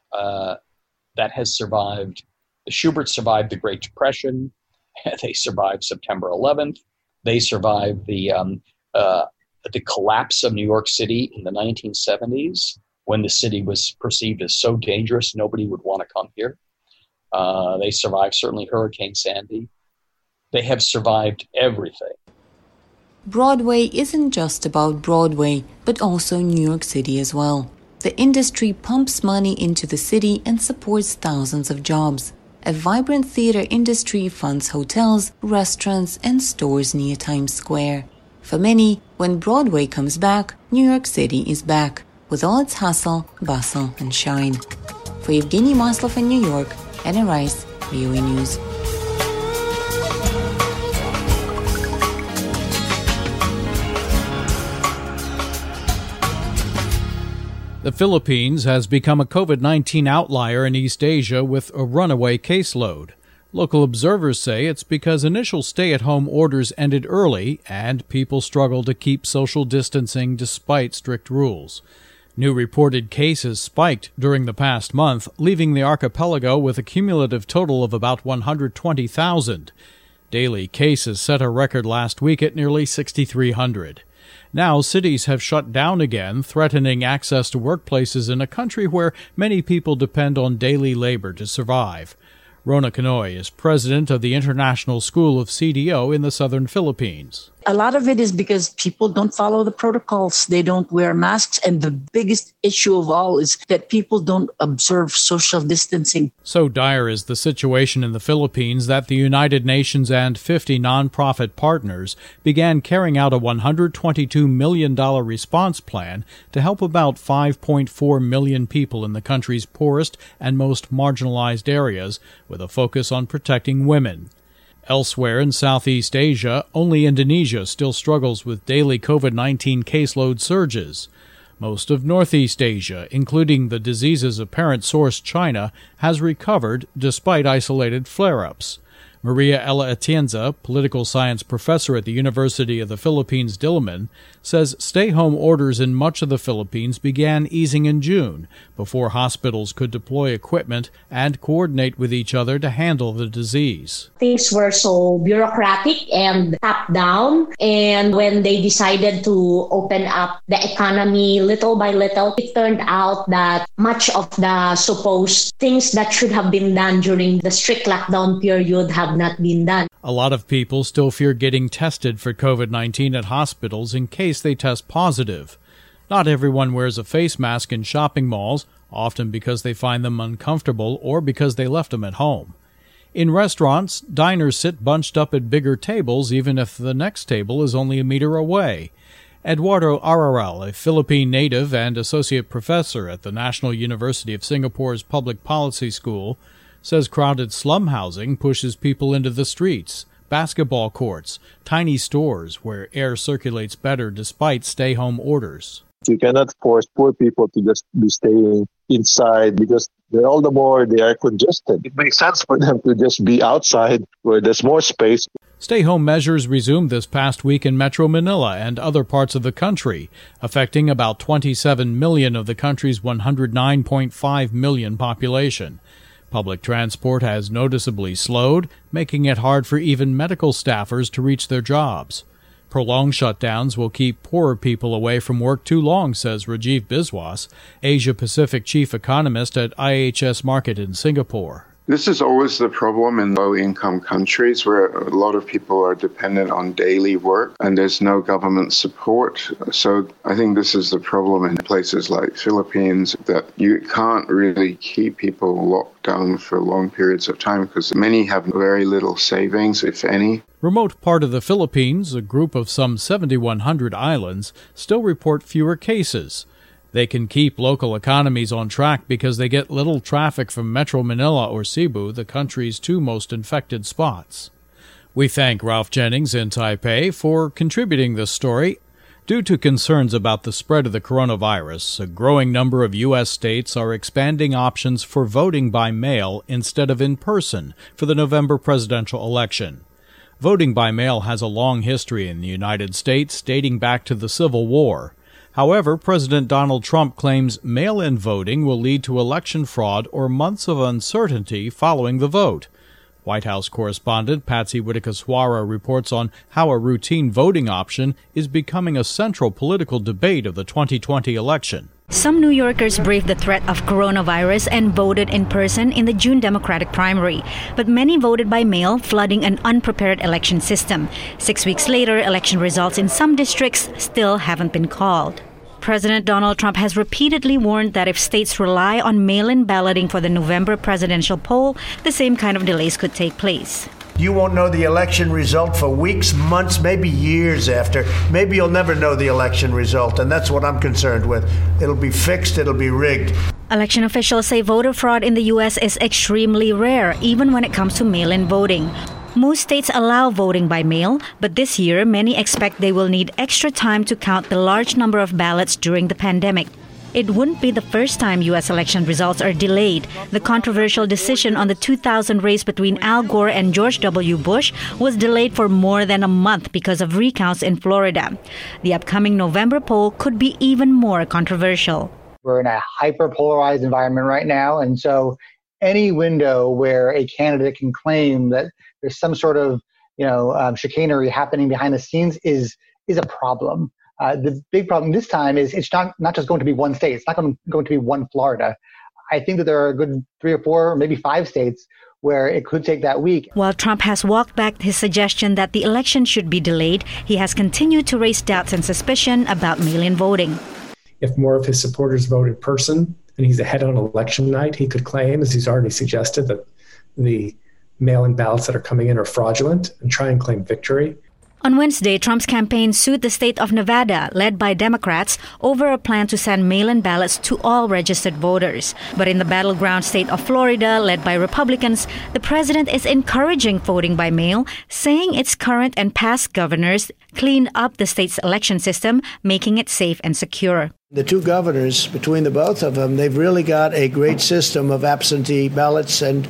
that has survived. The Shuberts survived the Great Depression. They survived September 11th. They survived the collapse of New York City in the 1970s when the city was perceived as so dangerous nobody would want to come here. They survived certainly Hurricane Sandy. They have survived everything. Broadway isn't just about Broadway, but also New York City as well. The industry pumps money into the city and supports thousands of jobs. A vibrant theater industry funds hotels, restaurants, and stores near Times Square. For many, when Broadway comes back, New York City is back, with all its hustle, bustle, and shine. For Evgeny Maslov in New York, Anna Rice, VOA News. The Philippines has become a COVID-19 outlier in East Asia with a runaway caseload. Local observers say it's because initial stay-at-home orders ended early and people struggle to keep social distancing despite strict rules. New reported cases spiked during the past month, leaving the archipelago with a cumulative total of about 120,000. Daily cases set a record last week at nearly 6,300. Now cities have shut down again, threatening access to workplaces in a country where many people depend on daily labor to survive. Rona Canoy is president of the International School of CDO in the southern Philippines. A lot of it is because people don't follow the protocols. They don't wear masks. And the biggest issue of all is that people don't observe social distancing. So dire is the situation in the Philippines that the United Nations and 50 nonprofit partners began carrying out a $122 million response plan to help about 5.4 million people in the country's poorest and most marginalized areas, with a focus on protecting women. Elsewhere in Southeast Asia, only Indonesia still struggles with daily COVID-19 caseload surges. Most of Northeast Asia, including the disease's apparent source China, has recovered despite isolated flare-ups. Maria Ella Atienza, political science professor at the University of the Philippines, Diliman, says stay-home orders in much of the Philippines began easing in June, before hospitals could deploy equipment and coordinate with each other to handle the disease. Things were so bureaucratic and top-down, and when they decided to open up the economy little by little, it turned out that much of the supposed things that should have been done during the strict lockdown period have not been done. A lot of people still fear getting tested for COVID-19 at hospitals in case they test positive. Not everyone wears a face mask in shopping malls, often because they find them uncomfortable or because they left them at home. In restaurants, diners sit bunched up at bigger tables even if the next table is only a meter away. Eduardo Araral, a Philippine native and associate professor at the National University of Singapore's Public Policy School, says crowded slum housing pushes people into the streets, basketball courts, tiny stores where air circulates better despite stay-home orders. You cannot force poor people to just be staying inside because all the more they are congested. It makes sense for them to just be outside where there's more space. Stay-home measures resumed this past week in Metro Manila and other parts of the country, affecting about 27 million of the country's 109.5 million population. Public transport has noticeably slowed, making it hard for even medical staffers to reach their jobs. Prolonged shutdowns will keep poorer people away from work too long, says Rajiv Biswas, Asia-Pacific chief economist at IHS Markit in Singapore. This is always the problem in low-income countries where a lot of people are dependent on daily work and there's no government support. So I think this is the problem in places like Philippines, that you can't really keep people locked down for long periods of time because many have very little savings, if any. Remote part of the Philippines, a group of some 7,100 islands, still report fewer cases. They can keep local economies on track because they get little traffic from Metro Manila or Cebu, the country's two most infected spots. We thank Ralph Jennings in Taipei for contributing this story. Due to concerns about the spread of the coronavirus, a growing number of U.S. states are expanding options for voting by mail instead of in person for the November presidential election. Voting by mail has a long history in the United States, dating back to the Civil War. However, President Donald Trump claims mail-in voting will lead to election fraud or months of uncertainty following the vote. White House correspondent Patsy Witakaswara reports on how a routine voting option is becoming a central political debate of the 2020 election. Some New Yorkers braved the threat of coronavirus and voted in person in the June Democratic primary. But many voted by mail, flooding an unprepared election system. 6 weeks later, election results in some districts still haven't been called. President Donald Trump has repeatedly warned that if states rely on mail-in balloting for the November presidential poll, the same kind of delays could take place. You won't know the election result for weeks, months, maybe years after. Maybe you'll never know the election result, and that's what I'm concerned with. It'll be fixed, it'll be rigged. Election officials say voter fraud in the U.S. is extremely rare, even when it comes to mail-in voting. Most states allow voting by mail, but this year many expect they will need extra time to count the large number of ballots during the pandemic. It wouldn't be the first time U.S. election results are delayed. The controversial decision on the 2000 race between Al Gore and George W. Bush was delayed for more than a month because of recounts in Florida. The upcoming November poll could be even more controversial. We're in a hyper-polarized environment right now, and so any window where a candidate can claim that there's some sort of chicanery happening behind the scenes is a problem. The big problem this time is it's not just going to be one state. It's not going to be one Florida. I think that there are a good 3 or 4, maybe 5 states where it could take that week. While Trump has walked back his suggestion that the election should be delayed, he has continued to raise doubts and suspicion about mail-in voting. If more of his supporters vote in person and he's ahead on election night, he could claim, as he's already suggested, that the mail-in ballots that are coming in are fraudulent and try and claim victory. On Wednesday, Trump's campaign sued the state of Nevada, led by Democrats, over a plan to send mail-in ballots to all registered voters. But in the battleground state of Florida, led by Republicans, the president is encouraging voting by mail, saying its current and past governors cleaned up the state's election system, making it safe and secure. The two governors, between the both of them, they've really got a great system of absentee ballots and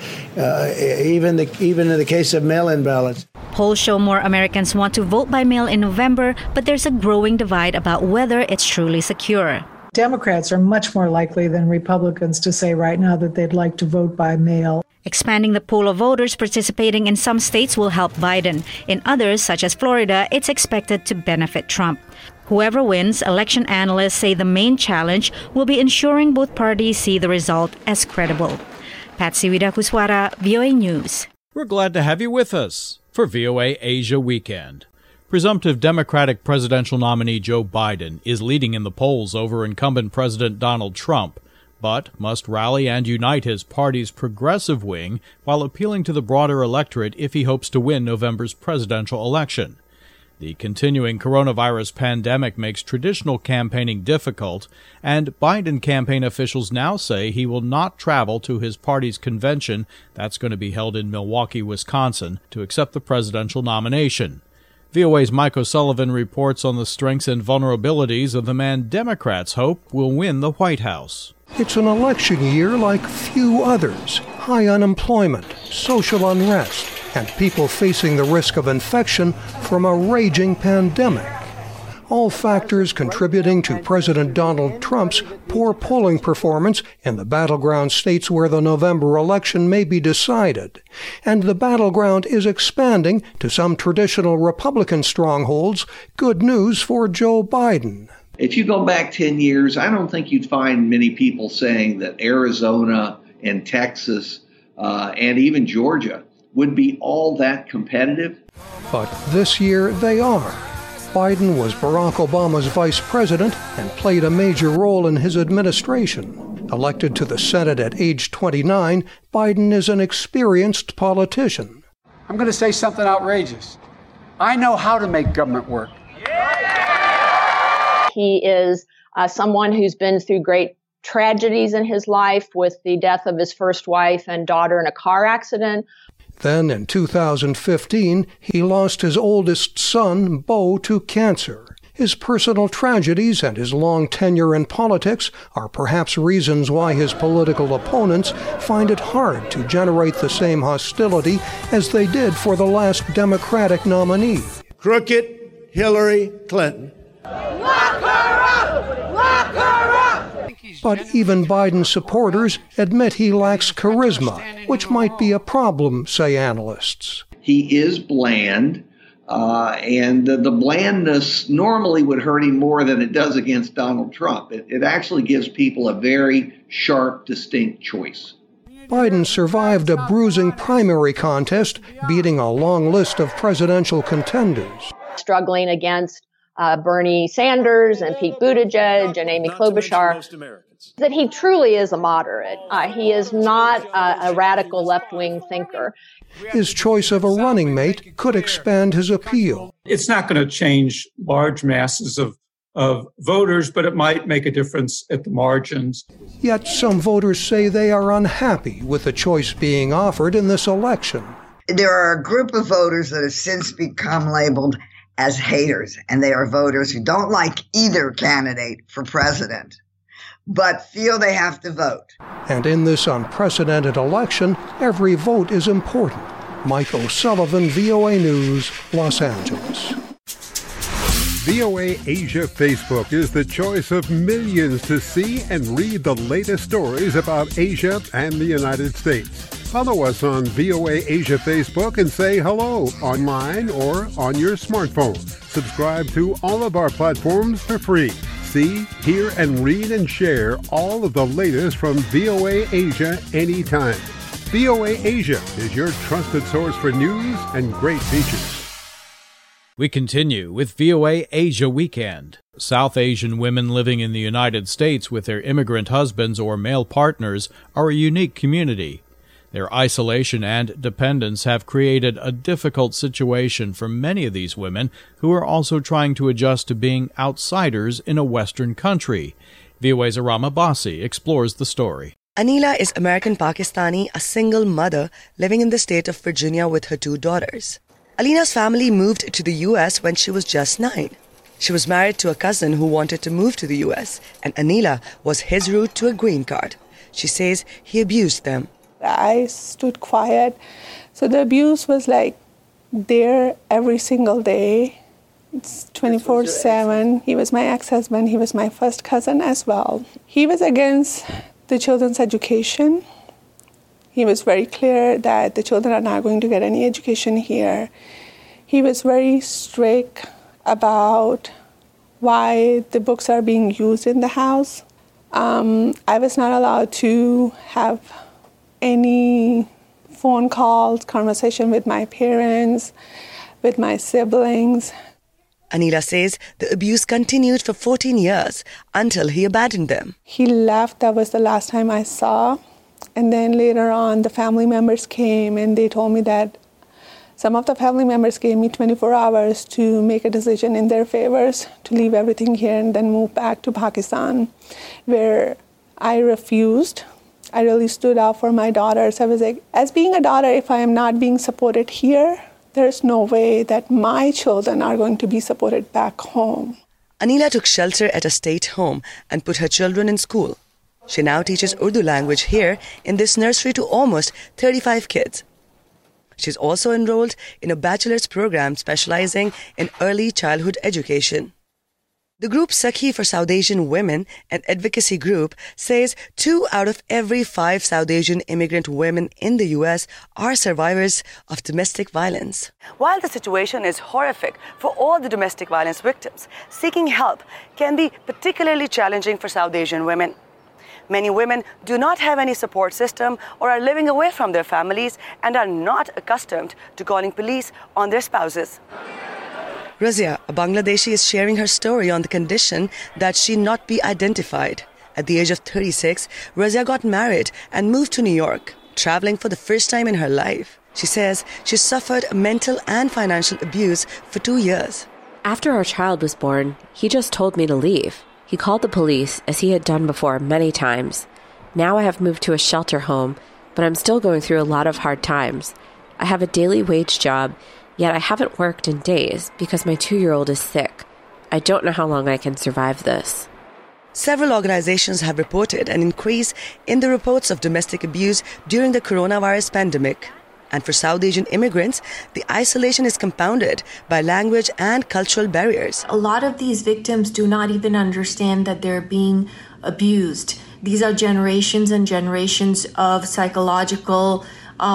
even in the case of mail-in ballots. Polls show more Americans want to vote by mail in November, but there's a growing divide about whether it's truly secure. Democrats are much more likely than Republicans to say right now that they'd like to vote by mail. Expanding the pool of voters participating in some states will help Biden. In others, such as Florida, it's expected to benefit Trump. Whoever wins, election analysts say the main challenge will be ensuring both parties see the result as credible. Patsy Widakuswara, VOA News. We're glad to have you with us for VOA Asia Weekend. Presumptive Democratic presidential nominee Joe Biden is leading in the polls over incumbent President Donald Trump, but must rally and unite his party's progressive wing while appealing to the broader electorate if he hopes to win November's presidential election. The continuing coronavirus pandemic makes traditional campaigning difficult, and Biden campaign officials now say he will not travel to his party's convention that's going to be held in Milwaukee, Wisconsin, to accept the presidential nomination. VOA's Mike O'Sullivan reports on the strengths and vulnerabilities of the man Democrats hope will win the White House. It's an election year like few others. High unemployment, social unrest, and people facing the risk of infection from a raging pandemic. All factors contributing to President Donald Trump's poor polling performance in the battleground states where the November election may be decided. And the battleground is expanding to some traditional Republican strongholds. Good news for Joe Biden. If you go back 10 years, I don't think you'd find many people saying that Arizona and Texas and even Georgia would be all that competitive. But this year they are. Biden was Barack Obama's vice president and played a major role in his administration. Elected to the Senate at age 29, Biden is an experienced politician. I'm going to say something outrageous. I know how to make government work. He is someone who's been through great tragedies in his life, with the death of his first wife and daughter in a car accident. Then in 2015, he lost his oldest son, Beau, to cancer. His personal tragedies and his long tenure in politics are perhaps reasons why his political opponents find it hard to generate the same hostility as they did for the last Democratic nominee. Crooked Hillary Clinton. Lock her up! Lock her up! But even Biden supporters admit he lacks charisma, which might be a problem, say analysts. He is bland, and the blandness normally would hurt him more than it does against Donald Trump. It actually gives people a very sharp, distinct choice. Biden survived a bruising primary contest, beating a long list of presidential contenders. Struggling against Bernie Sanders and Pete Buttigieg and Amy Klobuchar, that he truly is a moderate. He is not a radical left-wing thinker. His choice of a running mate could expand his appeal. It's not going to change large masses of voters, but it might make a difference at the margins. Yet some voters say they are unhappy with the choice being offered in this election. There are a group of voters that have since become labeled as haters, and they are voters who don't like either candidate for president, but feel they have to vote. And in this unprecedented election, every vote is important. Mike O'Sullivan, VOA News, Los Angeles. VOA Asia Facebook is the choice of millions to see and read the latest stories about Asia and the United States. Follow us on VOA Asia Facebook and say hello online or on your smartphone. Subscribe to all of our platforms for free. See, hear, and read and share all of the latest from VOA Asia anytime. VOA Asia is your trusted source for news and great features. We continue with VOA Asia Weekend. South Asian women living in the United States with their immigrant husbands or male partners are a unique community. Their isolation and dependence have created a difficult situation for many of these women who are also trying to adjust to being outsiders in a Western country. VOA's Aram Abbasi explores the story. Anila is American Pakistani, a single mother living in the state of Virginia with her 2 daughters. Alina's family moved to the U.S. when she was just 9. She was married to a cousin who wanted to move to the U.S., and Anila was his route to a green card. She says he abused them. I stood quiet. So the abuse was like there every single day. It's 24/7. He was my ex-husband. He was my first cousin as well. He was against the children's education. He was very clear that the children are not going to get any education here. He was very strict about why the books are being used in the house. I was not allowed to have any phone calls, conversation with my parents, with my siblings. Anila says the abuse continued for 14 years until he abandoned them. He left. That was the last time I saw. And then later on, the family members came and they told me that some of the family members gave me 24 hours to make a decision in their favors to leave everything here and then move back to Pakistan, where I refused. I really stood up for my daughters. I was like, as being a daughter, if I am not being supported here, there's no way that my children are going to be supported back home. Anila took shelter at a state home and put her children in school. She now teaches Urdu language here in this nursery to almost 35 kids. She's also enrolled in a bachelor's program specializing in early childhood education. The group Sakhi for South Asian Women, an advocacy group, says 2 out of every 5 South Asian immigrant women in the U.S. are survivors of domestic violence. While the situation is horrific for all the domestic violence victims, seeking help can be particularly challenging for South Asian women. Many women do not have any support system or are living away from their families and are not accustomed to calling police on their spouses. Razia, a Bangladeshi, is sharing her story on the condition that she not be identified. At the age of 36, Razia got married and moved to New York, traveling for the first time in her life. She says she suffered mental and financial abuse for 2 years. After our child was born, he just told me to leave. He called the police, as he had done before many times. Now I have moved to a shelter home, but I'm still going through a lot of hard times. I have a daily wage job, yet I haven't worked in days because my 2-year-old is sick. I don't know how long I can survive this. Several organizations have reported an increase in the reports of domestic abuse during the coronavirus pandemic. And for South Asian immigrants, the isolation is compounded by language and cultural barriers. A lot of these victims do not even understand that they're being abused. These are generations and generations of psychological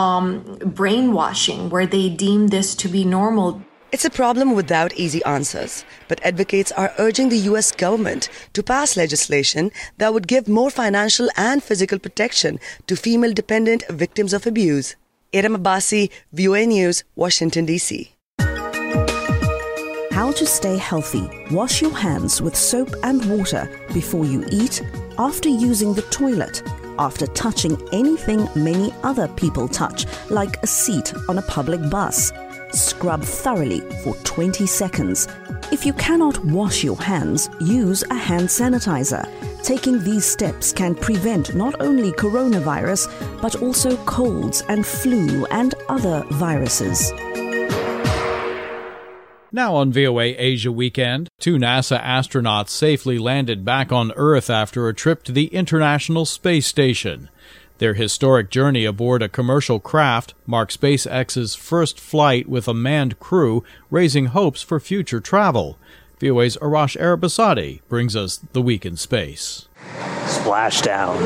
brainwashing where they deem this to be normal. It's a problem without easy answers, but advocates are urging the U.S. government to pass legislation that would give more financial and physical protection to female-dependent victims of abuse. Aram Abbasi, VOA News, Washington, D.C. How to stay healthy. Wash your hands with soap and water before you eat, after using the toilet, after touching anything many other people touch, like a seat on a public bus. Scrub thoroughly for 20 seconds. If you cannot wash your hands, use a hand sanitizer. Taking these steps can prevent not only coronavirus, but also colds and flu and other viruses. Now on VOA Asia Weekend, 2 NASA astronauts safely landed back on Earth after a trip to the International Space Station. Their historic journey aboard a commercial craft marks SpaceX's first flight with a manned crew, raising hopes for future travel. VOA's Arash Arabasadi brings us the week in space. splashdown.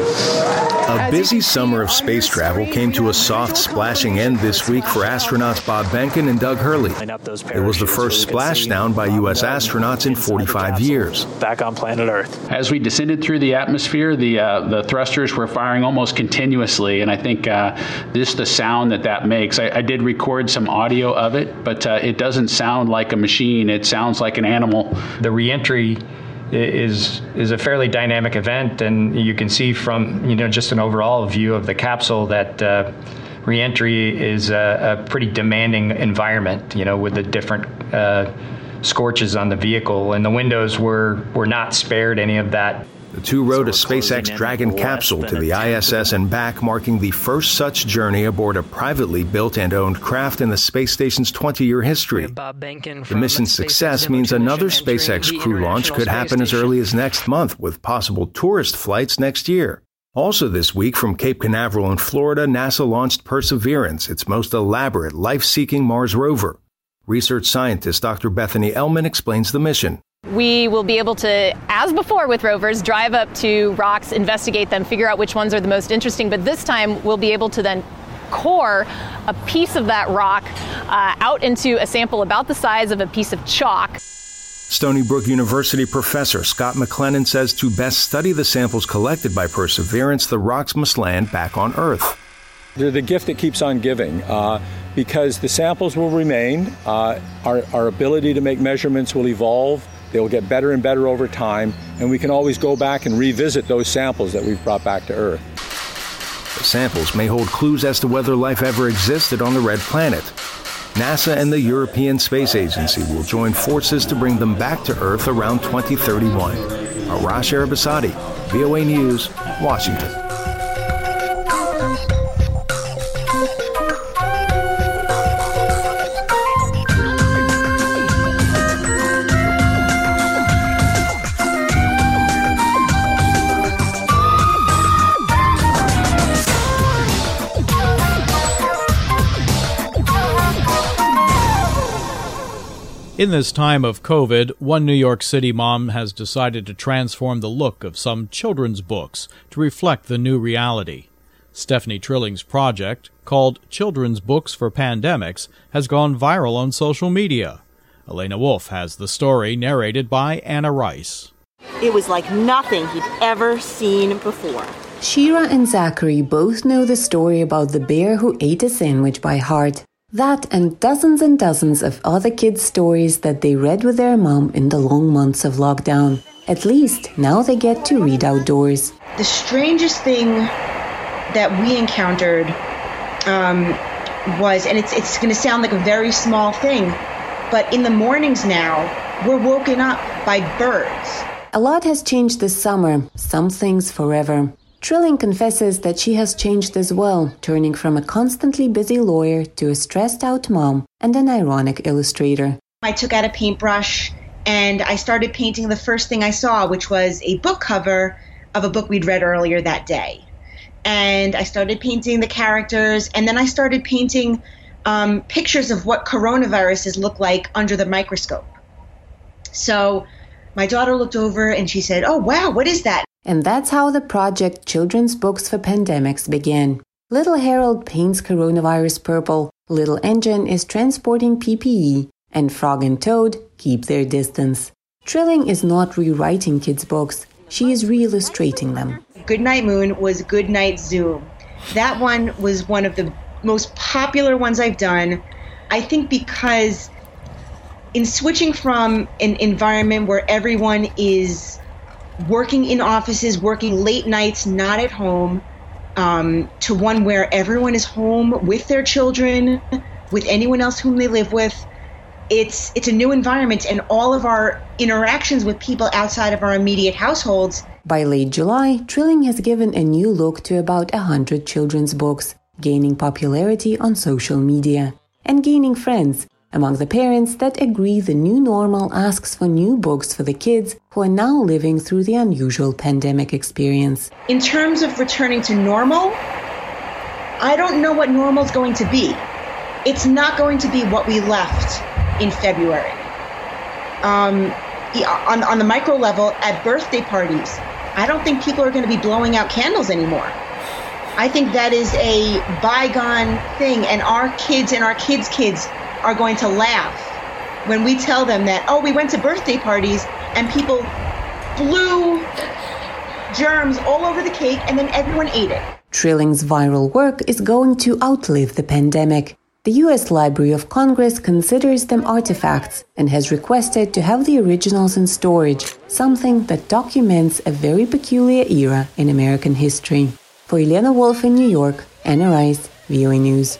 A busy summer of space travel came to a soft, splashing end this week for astronauts Bob Behnken and Doug Hurley. It was the first splashdown by U.S. astronauts in 45 years. Back on planet Earth. As we descended through the atmosphere, the thrusters were firing almost continuously, and I think just the sound that makes. I did record some audio of it, but it doesn't sound like a machine. It sounds like an animal. The reentry is a fairly dynamic event, and you can see from just an overall view of the capsule that reentry is a pretty demanding environment, with the different scorches on the vehicle, and the windows were not spared any of that. The two rode a SpaceX Dragon capsule to the ISS and back, marking the first such journey aboard a privately built and owned craft in the space station's 20-year history. The mission's success means another SpaceX crew launch could happen as early as next month, with possible tourist flights next year. Also this week, from Cape Canaveral in Florida, NASA launched Perseverance, its most elaborate life-seeking Mars rover. Research scientist Dr. Bethany Ellman explains the mission. We will be able to, as before with rovers, drive up to rocks, investigate them, figure out which ones are the most interesting. But this time we'll be able to then core a piece of that rock out into a sample about the size of a piece of chalk. Stony Brook University professor Scott McLennan says to best study the samples collected by Perseverance, the rocks must land back on Earth. They're the gift that keeps on giving because the samples will remain. Our ability to make measurements will evolve. They will get better and better over time, and we can always go back and revisit those samples that we've brought back to Earth. The samples may hold clues as to whether life ever existed on the Red Planet. NASA and the European Space Agency will join forces to bring them back to Earth around 2031. Arash Arabasadi, VOA News, Washington. In this time of COVID, one New York City mom has decided to transform the look of some children's books to reflect the new reality. Stephanie Trilling's project, called Children's Books for Pandemics, has gone viral on social media. Elena Wolf has the story, narrated by Anna Rice. It was like nothing he'd ever seen before. Shira and Zachary both know the story about the bear who ate a sandwich by heart. That and dozens of other kids' stories that they read with their mom in the long months of lockdown. At least now they get to read outdoors. The strangest thing that we encountered was, and it's going to sound like a very small thing, but in the mornings now, we're woken up by birds. A lot has changed this summer, some things forever. Trilling confesses that she has changed as well, turning from a constantly busy lawyer to a stressed-out mom and an ironic illustrator. I took out a paintbrush and I started painting the first thing I saw, which was a book cover of a book we'd read earlier that day. And I started painting the characters, and then I started painting pictures of what coronaviruses look like under the microscope. So my daughter looked over and she said, "Oh, wow, what is that?" And that's how the project Children's Books for Pandemics began. Little Harold paints coronavirus purple, Little Engine is transporting PPE, and Frog and Toad keep their distance. Trilling is not rewriting kids' books, she is re-illustrating them. Goodnight Moon was Goodnight Zoom. That one was one of the most popular ones I've done, I think because in switching from an environment where everyone is working in offices, working late nights, not at home, to one where everyone is home with their children, with anyone else whom they live with. It's a new environment, and all of our interactions with people outside of our immediate households. By late July, Trilling has given a new look to about 100 children's books, gaining popularity on social media and gaining friends among the parents that agree the new normal asks for new books for the kids who are now living through the unusual pandemic experience. In terms of returning to normal, I don't know what normal is going to be. It's not going to be what we left in February. On the micro level, at birthday parties, I don't think people are going to be blowing out candles anymore. I think that is a bygone thing, and our kids and our kids' kids are going to laugh when we tell them that, oh, we went to birthday parties and people blew germs all over the cake and then everyone ate it. Trilling's viral work is going to outlive the pandemic. The U.S. Library of Congress considers them artifacts and has requested to have the originals in storage, something that documents a very peculiar era in American history. For Elena Wolf in New York, Anna Rice, VOA News.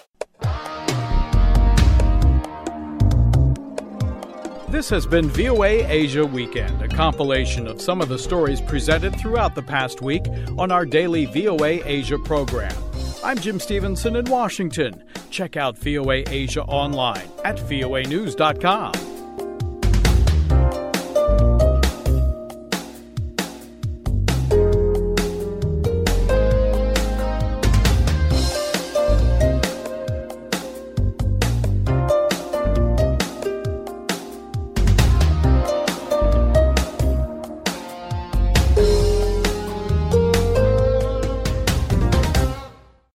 This has been VOA Asia Weekend, a compilation of some of the stories presented throughout the past week on our daily VOA Asia program. I'm Jim Stevenson in Washington. Check out VOA Asia online at voanews.com.